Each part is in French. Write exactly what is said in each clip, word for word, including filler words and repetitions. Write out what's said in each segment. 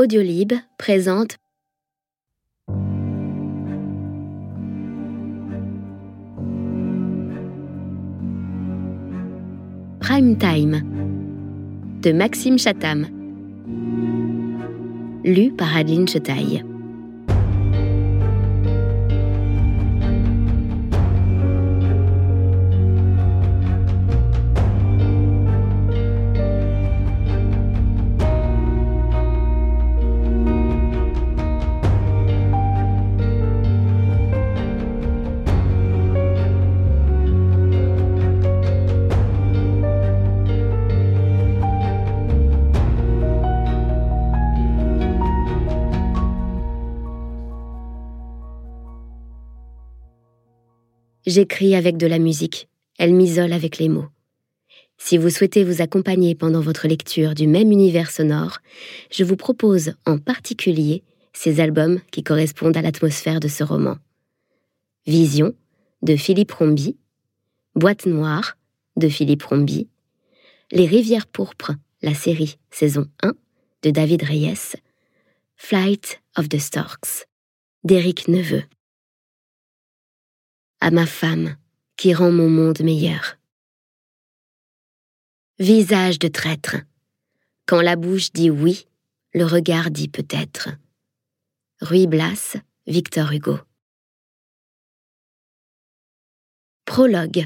Audiolib présente Prime Time de Maxime Chatham, lu par Adeline Chetaille. J'écris avec de la musique, elle m'isole avec les mots. Si vous souhaitez vous accompagner pendant votre lecture du même univers sonore, je vous propose en particulier ces albums qui correspondent à l'atmosphère de ce roman. Vision de Philippe Rombi, Boîte noire de Philippe Rombi, Les rivières pourpres, la série saison un de David Reyes, Flight of the Storks d'Éric Neveu. À ma femme, qui rend mon monde meilleur. Visage de traître. Quand la bouche dit oui, le regard dit peut-être. Ruy Blas, Victor Hugo. Prologue.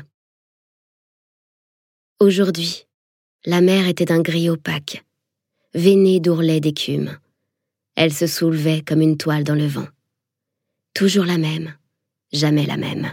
Aujourd'hui, la mer était d'un gris opaque, veinée d'ourlets d'écume. Elle se soulevait comme une toile dans le vent. Toujours la même, jamais la même.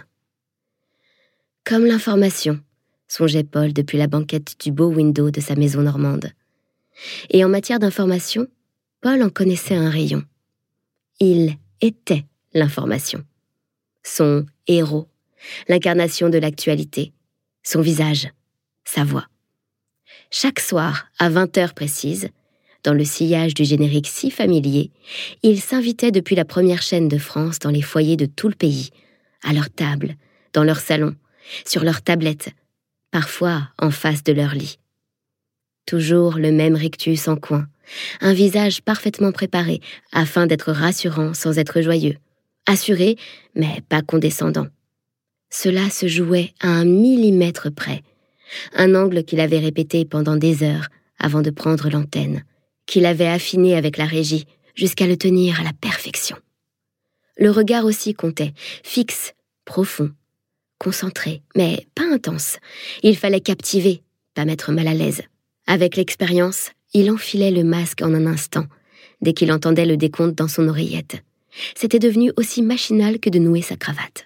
Comme l'information, songeait Paul depuis la banquette du beau window de sa maison normande. Et en matière d'information, Paul en connaissait un rayon. Il était l'information. Son héros, l'incarnation de l'actualité, son visage, sa voix. Chaque soir, à vingt heures précises, dans le sillage du générique si familier, il s'invitait depuis la première chaîne de France dans les foyers de tout le pays, à leur table, dans leur salon, sur leur tablette, parfois en face de leur lit. Toujours le même rictus en coin, un visage parfaitement préparé afin d'être rassurant sans être joyeux, assuré mais pas condescendant. Cela se jouait à un millimètre près, un angle qu'il avait répété pendant des heures avant de prendre l'antenne, qu'il avait affiné avec la régie jusqu'à le tenir à la perfection. Le regard aussi comptait, fixe, profond, concentré, mais pas intense. Il fallait captiver, pas mettre mal à l'aise. Avec l'expérience, il enfilait le masque en un instant, dès qu'il entendait le décompte dans son oreillette. C'était devenu aussi machinal que de nouer sa cravate.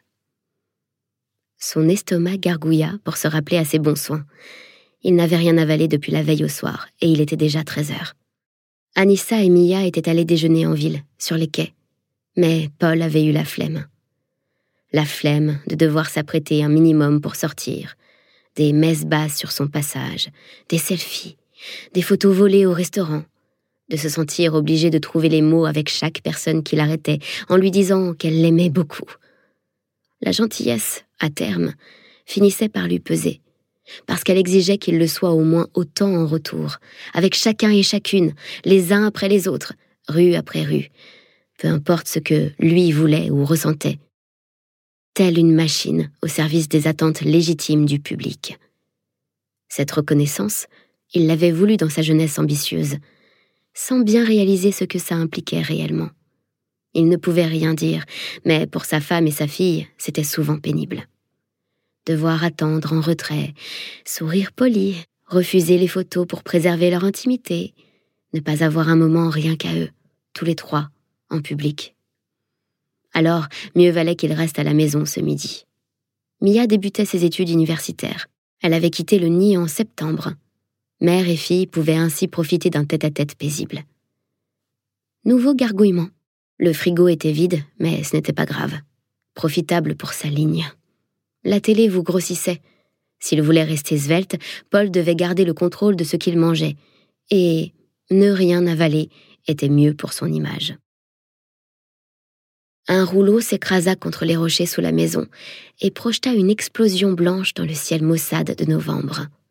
Son estomac gargouilla pour se rappeler à ses bons soins. Il n'avait rien avalé depuis la veille au soir, et il était déjà treize heures. Anissa et Mia étaient allées déjeuner en ville, sur les quais. Mais Paul avait eu la flemme. La flemme de devoir s'apprêter un minimum pour sortir, des messes basses sur son passage, des selfies, des photos volées au restaurant, de se sentir obligé de trouver les mots avec chaque personne qui l'arrêtait en lui disant qu'elle l'aimait beaucoup. La gentillesse, à terme, finissait par lui peser, parce qu'elle exigeait qu'il le soit au moins autant en retour, avec chacun et chacune, les uns après les autres, rue après rue, peu importe ce que lui voulait ou ressentait. Telle une machine au service des attentes légitimes du public. Cette reconnaissance, il l'avait voulu dans sa jeunesse ambitieuse, sans bien réaliser ce que ça impliquait réellement. Il ne pouvait rien dire, mais pour sa femme et sa fille, c'était souvent pénible. Devoir attendre en retrait, sourire poli, refuser les photos pour préserver leur intimité, ne pas avoir un moment rien qu'à eux, tous les trois, en public. Alors, mieux valait qu'il reste à la maison ce midi. Mia débutait ses études universitaires. Elle avait quitté le nid en septembre. Mère et fille pouvaient ainsi profiter d'un tête-à-tête paisible. Nouveau gargouillement. Le frigo était vide, mais ce n'était pas grave. Profitable pour sa ligne. La télé vous grossissait. S'il voulait rester svelte, Paul devait garder le contrôle de ce qu'il mangeait. Et ne rien avaler était mieux pour son image. Un rouleau s'écrasa contre les rochers sous la maison et projeta une explosion blanche dans le ciel maussade de novembre.